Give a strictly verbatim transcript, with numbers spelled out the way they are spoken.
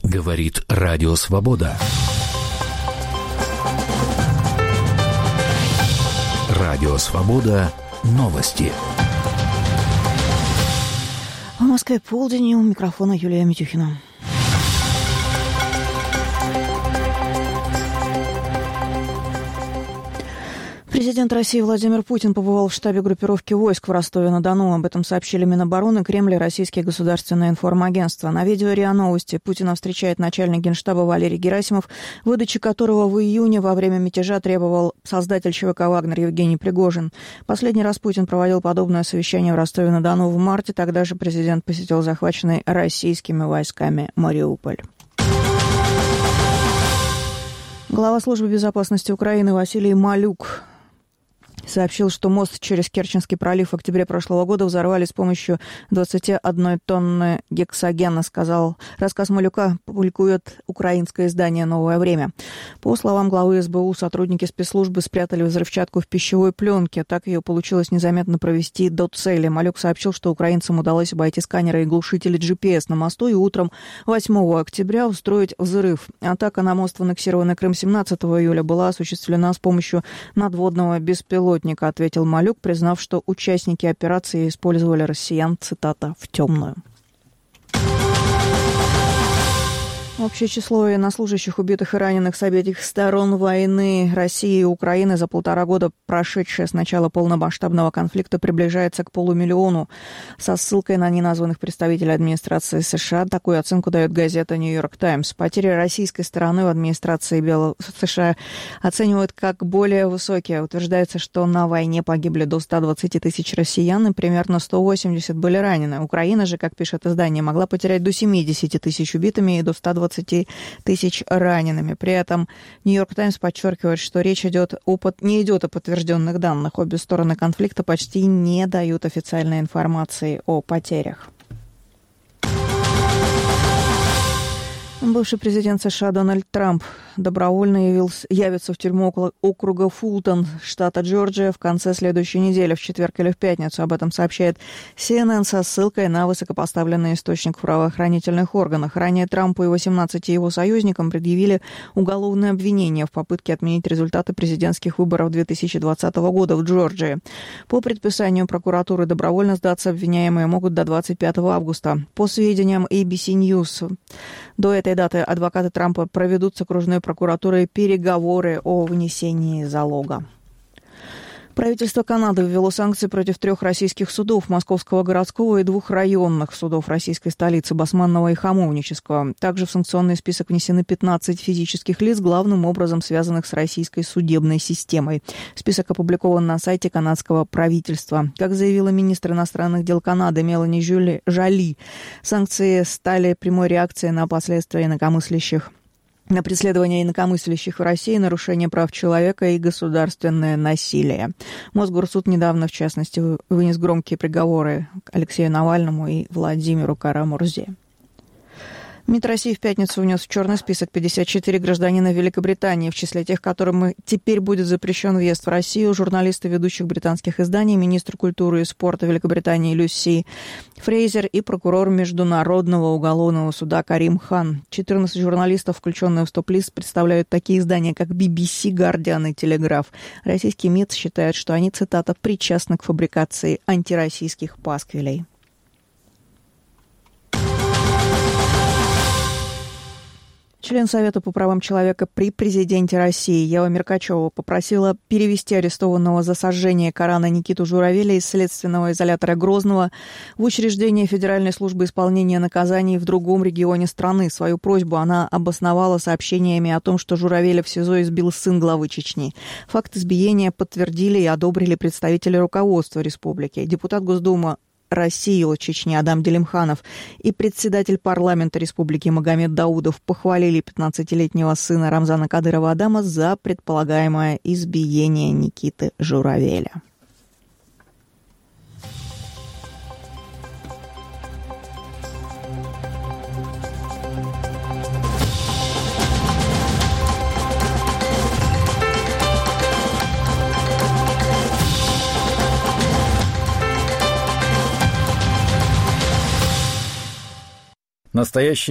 Говорит Радио Свобода. Радио Свобода. Новости. В Москве полдень, у микрофона Юлия Митюхина. Президент России Владимир Путин побывал в штабе группировки войск в Ростове-на-Дону. Об этом сообщили Минобороны, Кремль и Российское государственное информагентство. На видео РИА Новости Путина встречает начальник Генштаба Валерий Герасимов, выдачи которого в июне во время мятежа требовал создатель ЧВК «Вагнер» Евгений Пригожин. Последний раз Путин проводил подобное совещание в Ростове-на-Дону в марте. Тогда же президент посетил захваченный российскими войсками Мариуполь. Глава службы безопасности Украины Василий Малюк сообщил, что мост через Керченский пролив в октябре прошлого года взорвали с помощью двадцати одной тонны гексогена, сказал. Рассказ Малюка публикует украинское издание «Новое время». По словам главы СБУ, сотрудники спецслужбы спрятали взрывчатку в пищевой пленке. Так ее получилось незаметно провести до цели. Малюк сообщил, что украинцам удалось обойти сканеры и глушители джи пи эс на мосту и утром восьмого октября устроить взрыв. Атака на мост в аннексированный Крым семнадцатого июля была осуществлена с помощью надводного беспилотника, ответил Малюк, признав, что участники операции использовали россиян, цитата, «в темную». Общее число военнослужащих, убитых и раненых с обеих сторон войны России и Украины за полтора года, прошедшее с начала полномасштабного конфликта, приближается к полумиллиону. Со ссылкой на неназванных представителей администрации США такую оценку дает газета «Нью-Йорк Таймс». Потери российской стороны в администрации Белого США оценивают как более высокие. Утверждается, что на войне погибли до ста двадцати тысяч россиян и примерно сто восемьдесят были ранены. Украина же, как пишет издание, могла потерять до семидесяти тысяч убитыми и до ста двадцати тысяч ранеными. При этом «Нью-Йорк Таймс» подчеркивает, что речь идет о, не идет о подтвержденных данных. Обе стороны конфликта почти не дают официальной информации о потерях. Бывший президент США Дональд Трамп добровольно явился, явится в тюрьму около округа Фултон, штата Джорджия, в конце следующей недели, в четверг или в пятницу. Об этом сообщает си эн эн со ссылкой на высокопоставленный источник в правоохранительных органах. Ранее Трампу и восемнадцати его союзникам предъявили уголовное обвинение в попытке отменить результаты президентских выборов две тысячи двадцатого года в Джорджии. По предписанию прокуратуры добровольно сдаться обвиняемые могут до двадцать пятого августа. По сведениям эй би си News, до этой даты адвокаты Трампа проведут с окружной прокуратурой переговоры о внесении залога. Правительство Канады ввело санкции против трех российских судов, Московского городского и двух районных судов российской столицы, Басманного и Хамовнического. Также в санкционный список внесены пятнадцать физических лиц, главным образом связанных с российской судебной системой. Список опубликован на сайте канадского правительства. Как заявила министр иностранных дел Канады Мелани Жоли, санкции стали прямой реакцией на последствия инакомыслящих на преследование инакомыслящих в России, нарушение прав человека и государственное насилие. Мосгорсуд недавно, в частности, вынес громкие приговоры Алексею Навальному и Владимиру Кара-Мурзе. МИД России в пятницу внес в черный список пятьдесят четыре гражданина Великобритании, в числе тех, которым теперь будет запрещен въезд в Россию, журналисты ведущих британских изданий, министр культуры и спорта Великобритании Люси Фрейзер и прокурор Международного уголовного суда Карим Хан. четырнадцать журналистов, включенные в стоп-лист, представляют такие издания, как би би си, Гардиан и Телеграф. Российский МИД считает, что они, цитата, «причастны к фабрикации антироссийских пасквилей». Член Совета по правам человека при президенте России Ева Меркачева попросила перевести арестованного за сожжение Корана Никиту Журавеля из следственного изолятора Грозного в учреждение Федеральной службы исполнения наказаний в другом регионе страны. Свою просьбу она обосновала сообщениями о том, что Журавеля в СИЗО избил сын главы Чечни. Факт избиения подтвердили и одобрили представители руководства республики. Депутат Госдумы России от Чечни Адам Делимханов и председатель парламента республики Магомед Даудов похвалили пятнадцатилетнего сына Рамзана Кадырова Адама за предполагаемое избиение Никиты Журавеля. Настоящий